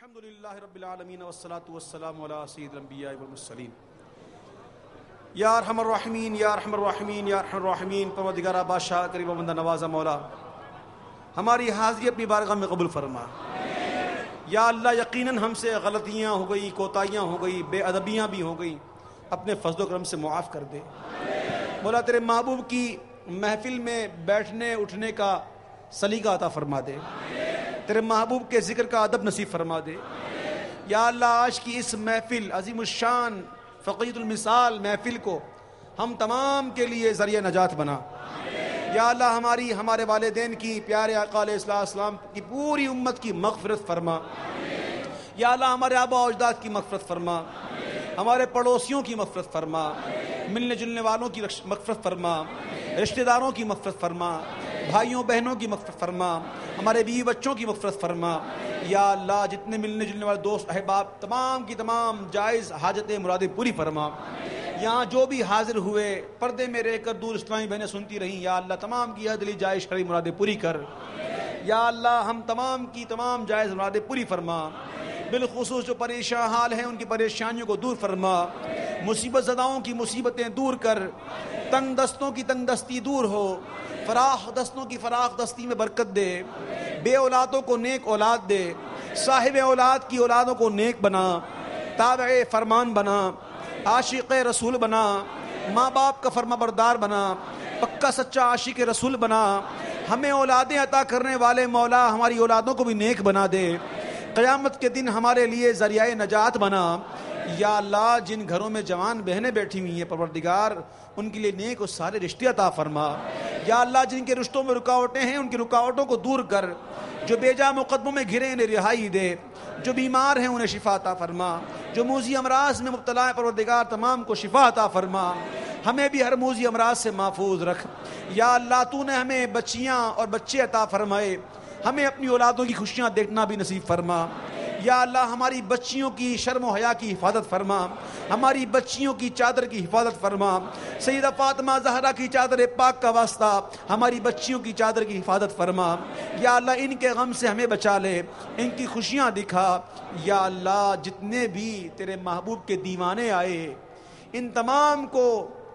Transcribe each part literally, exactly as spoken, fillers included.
الحمدللہ رب العالمین والصلاة والسلام علی سید الانبیاء والمرسلین یا ارحم الراحمین یا ارحم الراحمین یا ارحم الراحمین پروردگارہ بادشاہ کریم و بندہ نوازہ مولا ہماری حاضری اپنی بارگاہ میں قبول فرما۔ یا اللہ یقیناً ہم سے غلطیاں ہو گئی، کوتاہیاں ہو گئی، بے ادبیاں بھی ہو گئی، اپنے فضل و کرم سے معاف کر دے۔ مولا تیرے محبوب کی محفل میں بیٹھنے اٹھنے کا سلیقہ عطا فرما دے، تیرے محبوب کے ذکر کا ادب نصیب فرما دے۔ یا اللہ آج کی اس محفل عظیم الشان فقیت المثال محفل کو ہم تمام کے لیے ذریعہ نجات بنا۔ یا اللہ ہماری ہمارے والدین کی، پیارے آقا علیہ السلام کی پوری امت کی مغفرت فرما۔ یا اللہ ہمارے آبا و اجداد کی مغفرت فرما، ہمارے پڑوسیوں کی مغفرت فرما، ملنے جلنے والوں کی مغفرت فرما، رشتہ داروں کی مغفرت فرما، بھائیوں بہنوں کی مغفرت فرما، ہمارے بیوی بچوں کی مغفرت فرما۔ یا اللہ جتنے ملنے جلنے والے دوست احباب تمام کی تمام جائز حاجتیں مرادیں پوری فرما۔ یہاں جو بھی حاضر ہوئے پردے میں رہ کر دور اسلامی بہنیں سنتی رہیں، یا اللہ تمام کی دلی جائز شرعی مرادیں پوری کر۔ یا اللہ ہم تمام کی تمام جائز مرادیں پوری فرما، بالخصوص جو پریشان حال ہیں ان کی پریشانیوں کو دور فرما، مصیبت زداؤں کی مصیبتیں دور کر، تنگ دستوں کی تنگ دستی دور ہو، فراخ دستوں کی فراخ دستی میں برکت دے، بے اولادوں کو نیک اولاد دے، صاحب اولاد کی اولادوں کو نیک بنا، تابع فرمان بنا، عاشق رسول بنا، ماں باپ کا فرما بردار بنا، پکا سچا عاشق رسول بنا، ہمیں اولادیں عطا کرنے والے مولا ہماری اولادوں کو بھی نیک بنا دے، قیامت کے دن ہمارے لیے ذریعہ نجات بنا۔ یا اللہ جن گھروں میں جوان بہنیں بیٹھی ہوئی ہیں پروردگار ان کے لیے نیک اور سارے رشتے عطا فرما۔ یا اللہ جن کے رشتوں میں رکاوٹیں ہیں ان کی رکاوٹوں کو دور کر، جو بے جا مقدموں میں گھرے انہیں رہائی دے، جو بیمار ہیں انہیں شفا عطا فرما، جو موذی امراض میں مبتلا ہے پروردگار تمام کو شفا عطا فرما، ہمیں بھی ہر موذی امراض سے محفوظ رکھ۔ یا اللہ تو نے ہمیں بچیاں اور بچے عطا فرمائے، ہمیں اپنی اولادوں کی خوشیاں دیکھنا بھی نصیب فرما۔ یا اللہ ہماری بچیوں کی شرم و حیا کی حفاظت فرما، ہماری بچیوں کی چادر کی حفاظت فرما، سیدہ فاطمہ زہرا کی چادر پاک کا واسطہ ہماری بچیوں کی چادر کی حفاظت فرما۔ یا اللہ ان کے غم سے ہمیں بچا لے، ان کی خوشیاں دکھا۔ یا اللہ جتنے بھی تیرے محبوب کے دیوانے آئے ان تمام کو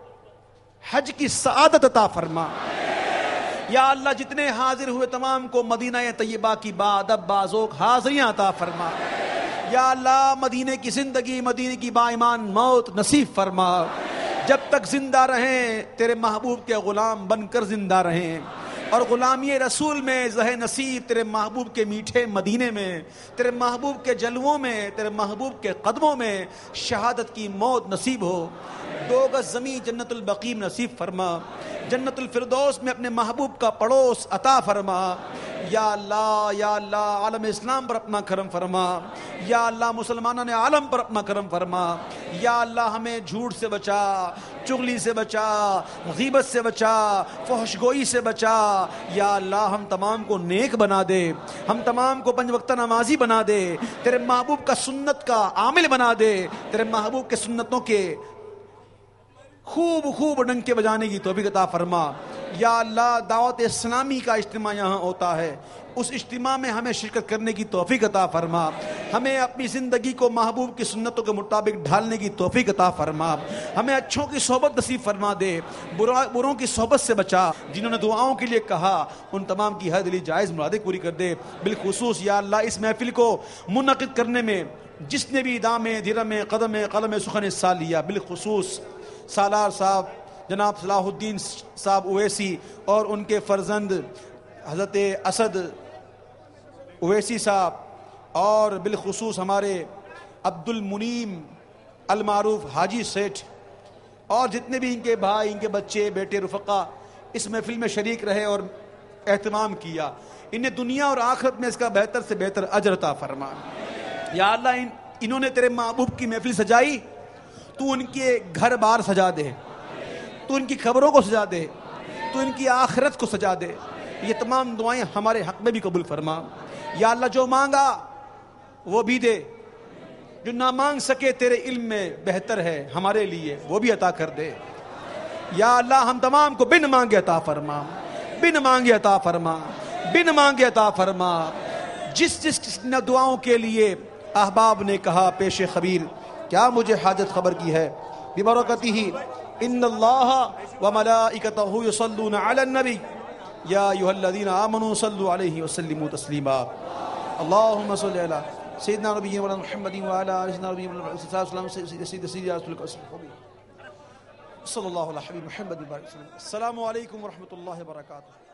حج کی سعادت عطا فرما۔ یا اللہ جتنے حاضر ہوئے تمام کو مدینہ طیبہ کی بادب بازوق حاضریاں عطا فرما۔ یا اللہ مدینے کی زندگی، مدینے کی با ایمان موت نصیب فرما، جب تک زندہ رہیں تیرے محبوب کے غلام بن کر زندہ رہیں، اور غلامی رسول میں زہ نصیب تیرے محبوب کے میٹھے مدینے میں، تیرے محبوب کے جلووں میں، تیرے محبوب کے قدموں میں شہادت کی موت نصیب ہو۔ دو گز زمین جنت البقیع نصیب فرما، جنت الفردوس میں اپنے محبوب کا پڑوس عطا فرما۔ یا اللہ یا اللہ عالم اسلام پر اپنا کرم فرما، یا اللہ مسلمانوں نے عالم پر اپنا کرم فرما۔ یا اللہ ہمیں جھوٹ سے بچا، چغلی سے بچا، غیبت سے بچا، فحش گوئی سے بچا۔ یا اللہ ہم تمام کو نیک بنا دے، ہم تمام کو پنج وقتہ نمازی بنا دے، تیرے محبوب کا سنت کا عامل بنا دے، تیرے محبوب کے سنتوں کے خوب خوب ڈنکے بجانے کی توفیق عطا فرما۔ یا اللہ دعوت اسلامی کا اجتماع یہاں ہوتا ہے، اس اجتماع میں ہمیں شرکت کرنے کی توفیق عطا فرما، ہمیں اپنی زندگی کو محبوب کی سنتوں کے مطابق ڈھالنے کی توفیق عطا فرما، ہمیں اچھوں کی صحبت نصیب فرما دے، بروں کی صحبت سے بچا۔ جنہوں نے دعاؤں کے لیے کہا ان تمام کی ہر دلی جائز مرادیں پوری کر دے۔ بالخصوص یا اللہ اس محفل کو منعقد کرنے میں جس نے بھی دامے دھرمے قدم قلم سخن حصہ لیا، بالخصوص سالار صاحب جناب صلاح الدین صاحب اویسی اور ان کے فرزند حضرت اسد اویسی صاحب، اور بالخصوص ہمارے عبد المنیم المعروف حاجی سیٹھ، اور جتنے بھی ان کے بھائی، ان کے بچے بیٹے رفقا اس محفل میں شریک رہے اور اہتمام کیا، انہیں دنیا اور آخرت میں اس کا بہتر سے بہتر اجر عطا فرما۔ یا اللہ ان انہوں نے تیرے محبوب کی محفل سجائی، تو ان کے گھر بار سجا دے، تو ان کی خبروں کو سجا دے، تو ان کی آخرت کو سجا دے۔ یہ تمام دعائیں ہمارے حق میں بھی قبول فرما۔ یا اللہ جو مانگا وہ بھی دے، جو نہ مانگ سکے تیرے علم میں بہتر ہے ہمارے لیے وہ بھی عطا کر دے۔ یا اللہ ہم تمام کو بن مانگے عطا فرما، بن مانگے عطا فرما، بن مانگے عطا فرما۔ جس جس نے دعاؤں کے لیے احباب نے کہا پیش خبیر کیا مجھے حاجت خبر کی ہے؟ ببرکتہ ان اللہ وملائکتہ یصلون علی النبی یا ایھا الذین آمنوا صلوا علیہ وسلموا تسلیما اللہم صل علی سیدنا نبی محمد وعلی آلہ سیدنا نبی محمد سید سید رسول صلی اللہ علیہ حبیب محمد وسلم۔ السلام علیکم ورحمۃ اللہ وبرکاتہ۔